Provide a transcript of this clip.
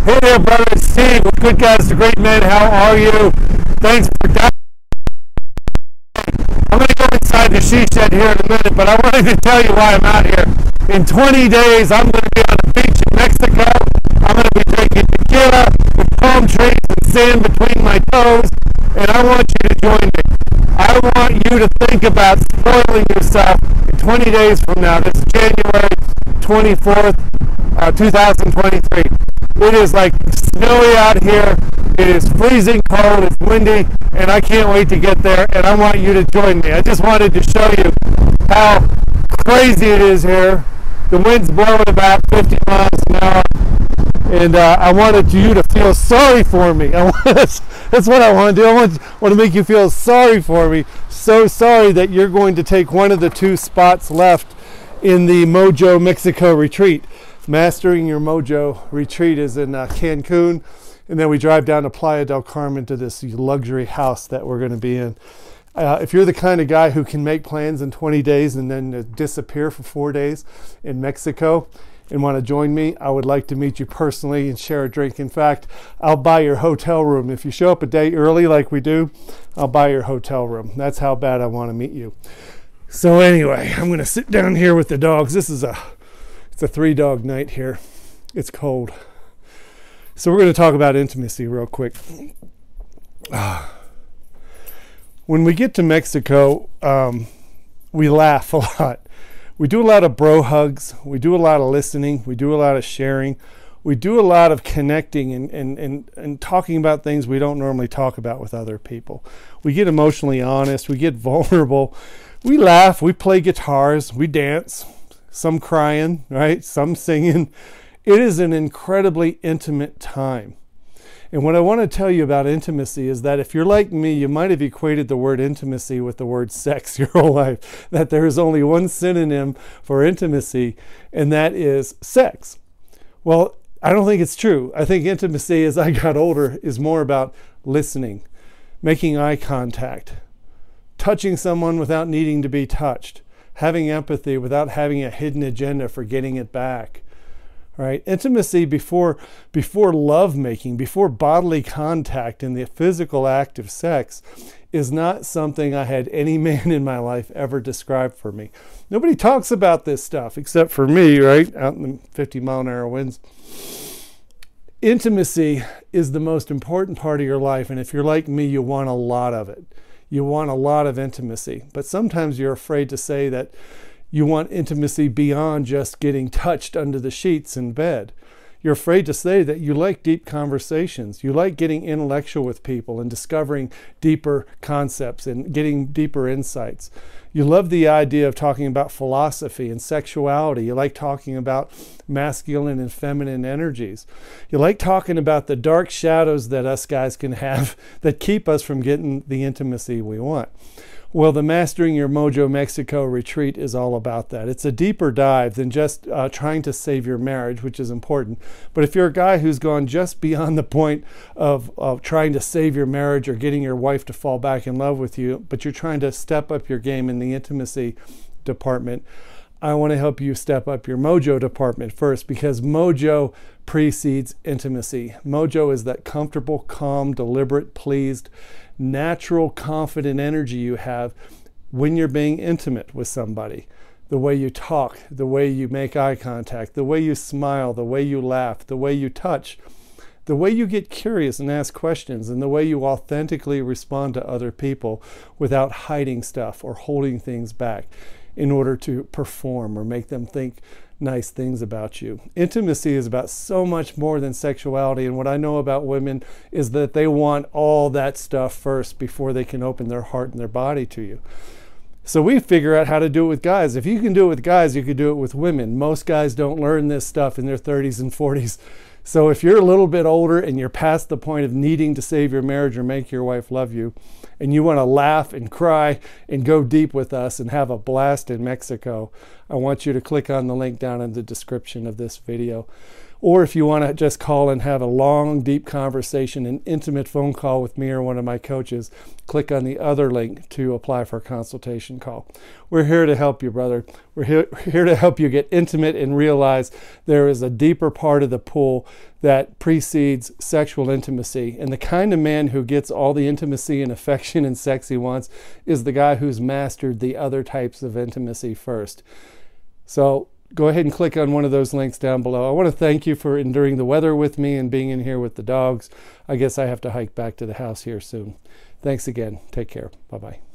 Hey there, brother. Steve with Good Guys to Great Men. How are you? Thanks for downloading. I'm going to go inside the she shed here in a minute, but I wanted to tell you why I'm out here. In 20 days, I'm going to be on the beach in Mexico. I'm going to be drinking tequila with palm trees and sand between my toes, and I want you to join me. I want you to think about spoiling yourself in 20 days from now. This is January 24th, 2023. It is like snowy out here. It is freezing cold. It's windy, and I can't wait to get there, and I want you to join me. I just wanted to show you how crazy it is here. The wind's blowing about 50 miles an hour, and I wanted you to feel sorry for me. That's what I want to do. I want to make you feel sorry for me. So sorry that you're going to take one of the two spots left in the Mojo Mexico retreat. Mastering Your Mojo retreat is in Cancun, and then we drive down to Playa del Carmen to this luxury house that we're going to be in. If you're the kind of guy who can make plans in 20 days and then disappear for 4 days in Mexico and want to join me, I would like to meet you personally and share a drink. In fact, I'll buy your hotel room. If you show up a day early like we do, I'll buy your hotel room. That's how bad I want to meet you. So anyway, I'm going to sit down here with the dogs. It's a 3-dog night here. It's cold. So we're going to talk about intimacy real quick. When we get to Mexico, we laugh a lot. We do a lot of bro hugs. We do a lot of listening. We do a lot of sharing. We do a lot of connecting and talking about things we don't normally talk about with other people. We get emotionally honest. We get vulnerable. We laugh. We play guitars. We dance. Some crying, right? Some singing. It is an incredibly intimate time. And what I want to tell you about intimacy is that if you're like me, you might have equated the word intimacy with the word sex your whole life. That there is only one synonym for intimacy, and that is sex. Well, I don't think it's true. I think intimacy, as I got older, is more about listening, making eye contact, touching someone without needing to be touched, having empathy without having a hidden agenda for getting it back. Right? Intimacy before lovemaking, before bodily contact and the physical act of sex is not something I had any man in my life ever describe for me. Nobody talks about this stuff except for me, right? Out in the 50-mile-an-hour winds. Intimacy is the most important part of your life, and if you're like me, you want a lot of it. You want a lot of intimacy, but sometimes you're afraid to say that you want intimacy beyond just getting touched under the sheets in bed. You're afraid to say that you like deep conversations. You like getting intellectual with people and discovering deeper concepts and getting deeper insights. You love the idea of talking about philosophy and sexuality. You like talking about masculine and feminine energies. You like talking about the dark shadows that us guys can have that keep us from getting the intimacy we want. Well, the Mastering Your Mojo Mexico retreat is all about that. It's a deeper dive than just trying to save your marriage, which is important. But if you're a guy who's gone just beyond the point of trying to save your marriage or getting your wife to fall back in love with you, but you're trying to step up your game in the intimacy department, I want to help you step up your mojo department first, because mojo precedes intimacy. Mojo is that comfortable, calm, deliberate, pleased, natural, confident energy you have when you're being intimate with somebody. The way you talk, the way you make eye contact, the way you smile, the way you laugh, the way you touch, the way you get curious and ask questions, and the way you authentically respond to other people without hiding stuff or holding things back in order to perform or make them think nice things about you. Intimacy is about so much more than sexuality, and what I know about women is that they want all that stuff first before they can open their heart and their body to you. So we figure out how to do it with guys. If you can do it with guys, you can do it with women. Most guys don't learn this stuff in their 30s and 40s. So if you're a little bit older and you're past the point of needing to save your marriage or make your wife love you, and you want to laugh and cry and go deep with us and have a blast in Mexico, I want you to click on the link down in the description of this video. Or if you want to just call and have a long, deep conversation, an intimate phone call with me or one of my coaches, click on the other link to apply for a consultation call. We're here to help you, brother. We're here to help you get intimate and realize there is a deeper part of the pool that precedes sexual intimacy. And the kind of man who gets all the intimacy and affection and sex he wants is the guy who's mastered the other types of intimacy first. So go ahead and click on one of those links down below. I want to thank you for enduring the weather with me and being in here with the dogs. I guess I have to hike back to the house here soon. Thanks again. Take care. Bye-bye.